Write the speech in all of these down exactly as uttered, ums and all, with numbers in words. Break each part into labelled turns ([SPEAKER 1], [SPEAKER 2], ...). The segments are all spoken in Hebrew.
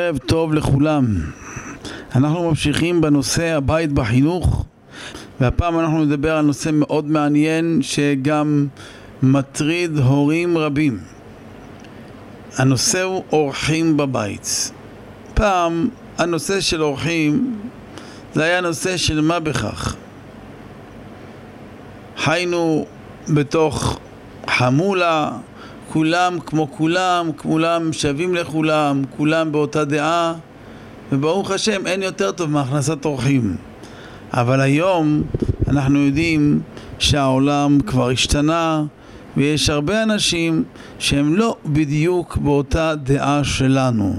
[SPEAKER 1] ערב טוב לכולם. אנחנו ממשיכים בנושא הבית בחינוך, והפעם אנחנו נדבר על נושא מאוד מעניין שגם מטריד הורים רבים. הנושא הוא אורחים בבית. פעם הנושא של אורחים זה היה נושא של מה בכך. חיינו בתוך חמולה, כולם כמו כולם, כולם שווים לכולם, כולם באותה דעה, וברוך השם אין יותר טוב מהכנסת אורחים. אבל היום אנחנו יודעים שהעולם כבר השתנה, ויש הרבה אנשים שהם לא בדיוק באותה דעה שלנו.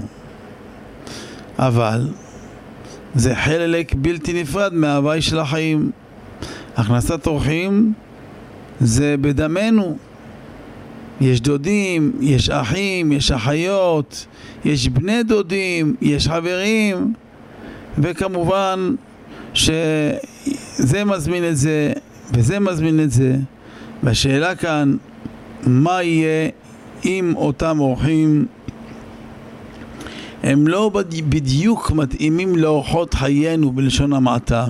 [SPEAKER 1] אבל זה חלק בלתי נפרד מההווי של החיים. הכנסת אורחים זה בדמנו. יש דודים, יש אחים, יש אחיות, יש בני דודים, יש חברים, וכמובן שזה מזמין את זה וזה מזמין את זה. והשאלה כאן, מה יהיה אם אותם אורחים הם לא בדיוק מתאימים לאורחות חיינו בלשון המעטה,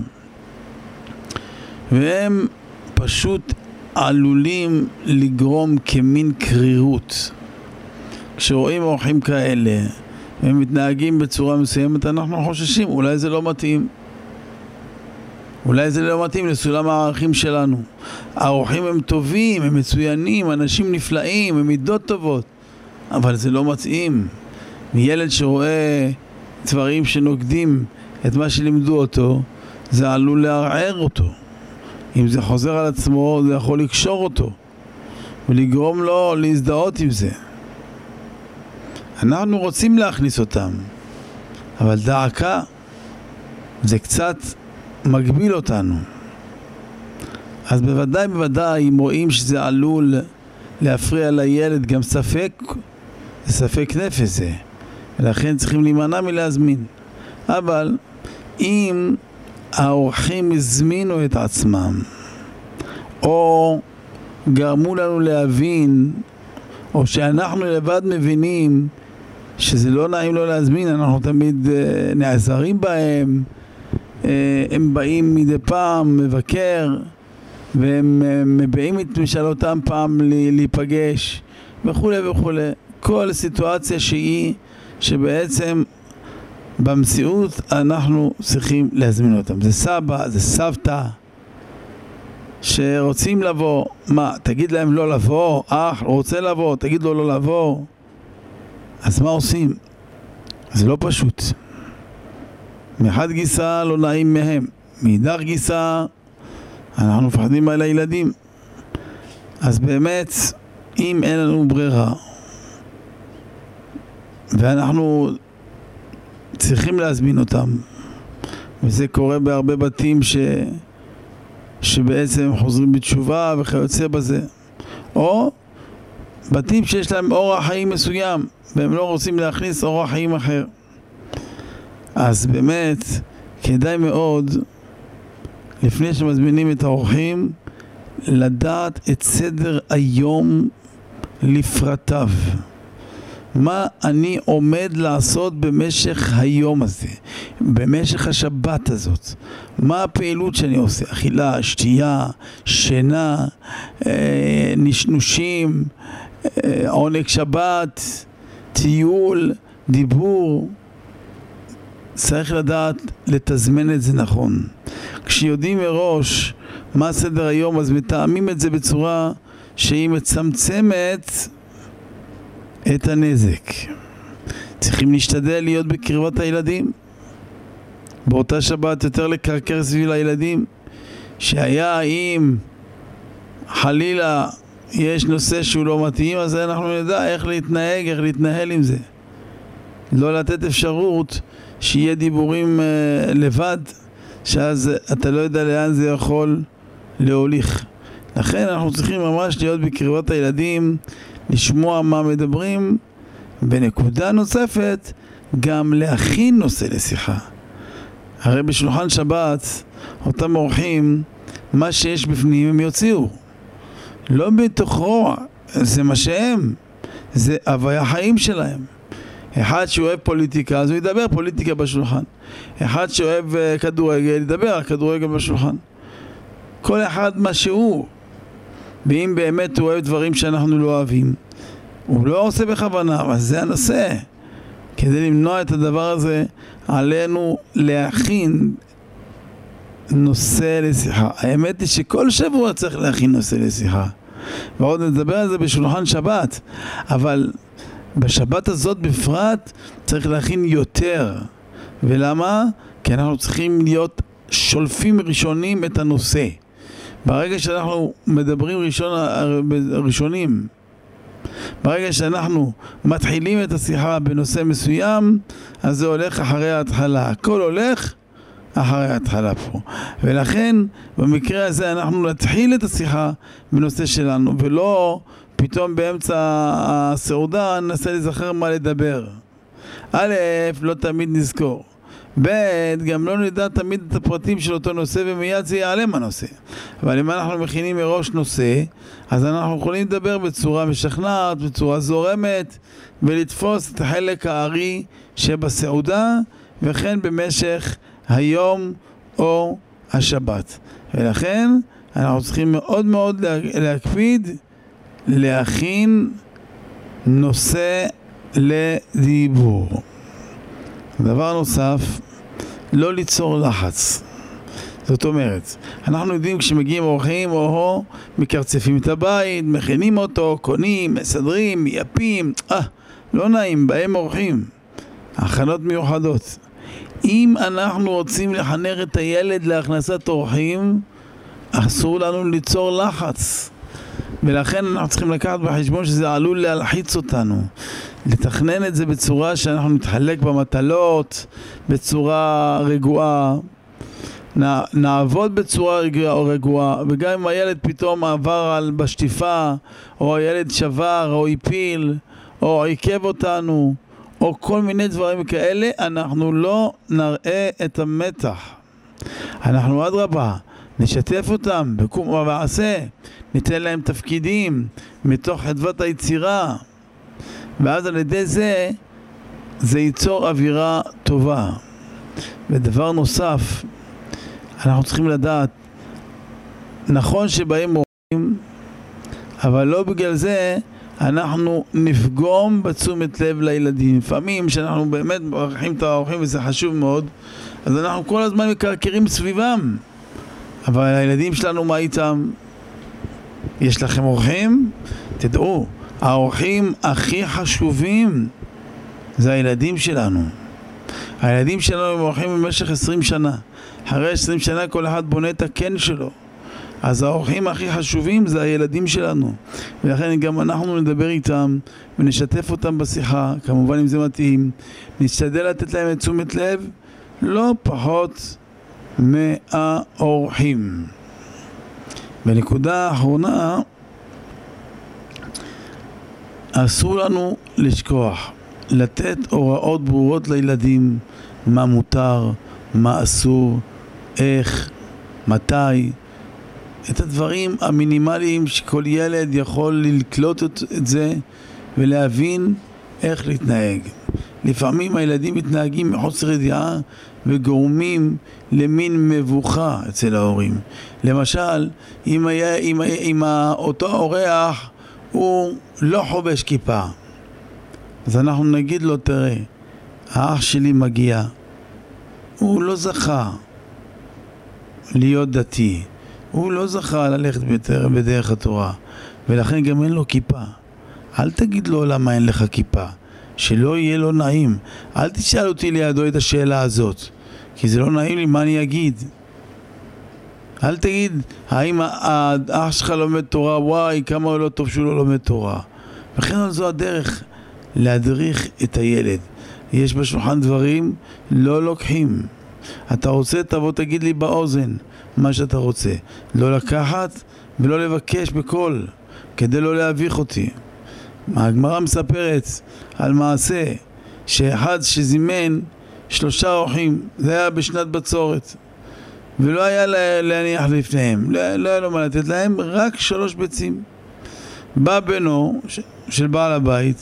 [SPEAKER 1] והם פשוט עלולים לגרום כמין קרירות. כשרואים אורחים כאלה והם מתנהגים בצורה מסוימת, אנחנו חוששים, אולי זה לא מתאים, אולי זה לא מתאים לסולם הערכים שלנו. האורחים הם טובים, הם מצוינים, אנשים נפלאים, הם מידות טובות, אבל זה לא מתאים. ילד שרואה דברים שנוגדים את מה שלימדו אותו, זה עלול לערער אותו. אם זה חוזר על עצמו, זה יכול לקשור אותו ולגרום לו להזדהות עם זה. אנחנו רוצים להכניס אותם, אבל דעקה זה קצת מגביל אותנו. אז בוודאי בוודאי אם רואים שזה עלול להפריע לילד, גם ספק, ספק נפש זה, ולכן צריכים להימנע מלהזמין. אבל אם האורחים הזמינו את עצמם, או גרמו לנו להבין, או שאנחנו לבד מבינים שזה לא נעים לא להזמין, אנחנו תמיד uh, נעזרים בהם, uh, הם באים מדי פעם מבקר, והם uh, מביאים את משאלותם פעם להיפגש, וכו' וכו'. כל סיטואציה שהיא, שבעצם במציאות אנחנו צריכים להזמין אותם. זה סבא, זה סבתא שרוצים לבוא. מה, תגיד להם לא לבוא? אח רוצה לבוא, תגיד לו לא לבוא. אז מה עושים? זה לא פשוט. מחד גיסה לא נעים מהם, מאידך גיסה אנחנו מפחדים על הילדים. אז באמת, אם אין לנו ברירה ואנחנו צריכים להזמין אותם, וזה קורה בהרבה בתים ש... שבעצם חוזרים בתשובה וכיוצא בזה, או בתים שיש להם אורח חיים מסוים והם לא רוצים להכניס אורח חיים אחר, אז באמת כדאי מאוד לפני שמזמינים את האורחים לדעת את סדר היום לפרטיו. מה אני עומד לעשות במשך היום הזה, במשך השבת הזאת? מה הפעילות שאני עושה? אכילה, שתייה, שינה, אה, נשנושים, אה, עונג שבת, טיול, דיבור. צריך לדעת לתזמן את זה נכון. כשיודעים מראש מה סדר היום, אז מתאמים את זה בצורה שהיא מצמצמת את הנזק. צריכים להשתדל להיות בקרבת הילדים. באותה שבת יותר לקרקר סביב הילדים, שהיה אם חלילה יש נושא שהוא לא מתאים, אז אנחנו נדע איך להתנהג, איך להתנהל עם זה. לא לתת אפשרות שיהיה דיבורים uh, לבד, שאז אתה לא יודע לאן זה יכול להוליך. לכן אנחנו צריכים ממש להיות בקרבת הילדים, לשמוע מה מדברים, בנקודה נוספת גם להכין נושא לשיחה. הרי בשולחן שבת אותם אורחים, מה שיש בפנים הם יוציאו, לא מתוך רוע, זה מה שהם, זה הוויה החיים שלהם. אחד שאוהב פוליטיקה, אז הוא ידבר פוליטיקה בשולחן. אחד שאוהב כדורגל, ידבר על כדורגל בשולחן. כל אחד מה שהוא. ואם באמת הוא אוהב דברים שאנחנו לא אוהבים, הוא לא עושה בכוונה, אבל זה הנושא. כדי למנוע את הדבר הזה, עלינו להכין נושא לשיחה. האמת היא שכל שבוע צריך להכין נושא לשיחה. ועוד נדבר על זה בשולחן שבת. אבל בשבת הזאת בפרט צריך להכין יותר. ולמה? כי אנחנו צריכים להיות שולפים ראשונים את הנושא. ברגע שאנחנו מדברים ראשון, ראשונים, ברגע שאנחנו מתחילים את השיחה בנושא מסוים, אז זה הולך אחרי ההתחלה. הכל הולך אחרי ההתחלה פה. ולכן במקרה הזה אנחנו נתחיל את השיחה בנושא שלנו, ולא פתאום באמצע הסעודה ננסה לזכר מה לדבר. א', לא תמיד נזכור. ב', גם לא נדע תמיד את הפרטים של אותו נושא, ומיד זה ייעלם הנושא. אבל אם אנחנו מכינים מראש נושא, אז אנחנו יכולים לדבר בצורה משכנעת, בצורה זורמת, ולתפוס את החלק הארי שבסעודה, וכן במשך היום או השבת. ולכן אנחנו צריכים מאוד מאוד להקפיד להכין נושא לדיבור. דבר נוסף, לא ליצור לחץ. זאת אומרת, אנחנו יודעים כשמגיעים אורחים או מקרצפים את הבית, מכינים אותו, קונים, מסדרים, מייפים, אה, לא נעים, בהם אורחים. הכנות מיוחדות. אם אנחנו רוצים לחנך את הילד להכנסת אורחים, אסור לנו ליצור לחץ. ולכן אנחנו צריכים לקחת בחשבון שזה עלול להלחיץ אותנו. לתכנן את זה בצורה שאנחנו נתחלק במטלות, בצורה רגועה, נעבוד בצורה רגועה, וגם אם הילד פתאום עבר על בשטיפה, או הילד שבר, או הפיל, או עיכב אותנו, או כל מיני דברים כאלה, אנחנו לא נראה את המתח. אנחנו אדרבה, נשתף אותם בקום ובעשה, ניתן להם תפקידים מתוך חדוות היצירה, ואז על ידי זה, זה ייצור אווירה טובה. ודבר נוסף, אנחנו צריכים לדעת, נכון שבאים אורחים, אבל לא בגלל זה אנחנו נפגום בתשומת לב לילדים. לפעמים שאנחנו באמת מברכים את האורחים וזה חשוב מאוד, אז אנחנו כל הזמן מקרקרים סביבם. אבל הילדים שלנו מה איתם? יש לכם אורחים? תדעו, האורחים הכי חשובים זה הילדים שלנו. הילדים שלנו הם אורחים במשך עשרים שנה. אחרי עשרים שנה כל אחד בונה את הקן שלו. אז האורחים הכי חשובים זה הילדים שלנו. ולכן גם אנחנו נדבר איתם ונשתף אותם בשיחה, כמובן אם זה מתאים. נשתדל לתת להם את תשומת לב, לא פחות מהאורחים. בנקודה האחרונה, אסור לנו לשכוח, לתת הוראות ברורות לילדים, מה מותר, מה אסור, איך, מתי, את הדברים המינימליים שכל ילד יכול לקלוט את זה ולהבין איך להתנהג. לפעמים הילדים מתנהגים מחוסר ידיעה וגורמים למין מבוכה אצל ההורים. למשל, אם, היה, אם, אם אותו אורח הוא לא חובש כיפה, אז אנחנו נגיד לו, תראה, האח שלי מגיע, הוא לא זכה להיות דתי, הוא לא זכה ללכת בדרך, בדרך התורה, ולכן גם אין לו כיפה. אל תגיד לו למה אין לך כיפה, שלא יהיה לו נעים. אל תשאל אותי לידו את השאלה הזאת, כי זה לא נעים לי, מה אני אגיד? אל תגיד, האם האח שלך לומד תורה, וואי, כמה הוא לא טוב שהוא לא לומד תורה. וכן זו הדרך להדריך את הילד. יש בשולחן דברים לא לוקחים. אתה רוצה, תבוא תגיד לי באוזן מה שאתה רוצה. לא לקחת ולא לבקש בקול, כדי לא להביך אותי. הגמרא מספרת על מעשה שאחד שזימן שלושה אורחים, זה היה בשנת בצורת, ולא היה להניח לפניהם, לא, לא היה לו מה לתת להם, רק שלוש ביצים. בא בנו של בעל הבית,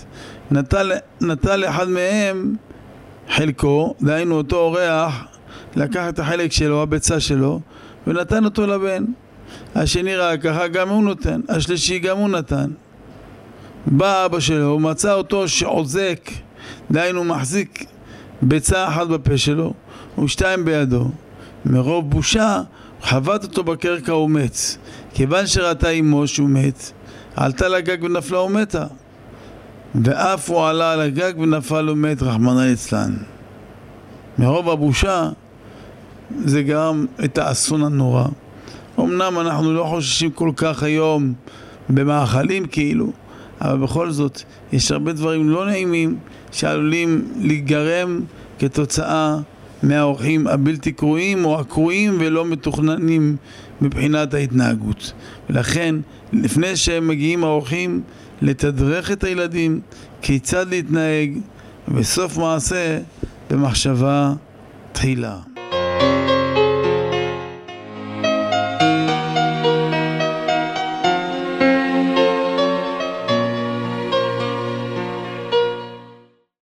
[SPEAKER 1] נטל, נטל לאחד מהם חלקו, דהיינו אותו אורח, לקח את החלק שלו, הביצה שלו, ונתן אותו לבן. השני ראה ככה, גם הוא נותן. השלישי גם הוא נתן. בא אבא שלו, מצא אותו שעוזק, דהיינו מחזיק ביצה אחת בפה שלו ושתיים בידו. מרוב בושה חבט אותו בקרקע ומת. כיוון שראתה אמו שהוא מת, עלתה לגג ונפלה ומתה, ואף הוא עלה על הגג ונפל ומת, רחמנא ליצלן. מרוב הבושה זה גרם את האסון הנורא. אמנם אנחנו לא חוששים כל כך היום במאכלים כאילו, אבל בכל זאת יש הרבה דברים לא נעימים שעלולים להיגרם כתוצאה מהאורחים הבלתי קרואים או הקרואים ולא מתוכננים מבחינת ההתנהגות. ולכן לפני שהם מגיעים האורחים, לתדרך את הילדים כיצד להתנהג, בסוף מעשה במחשבה תחילה.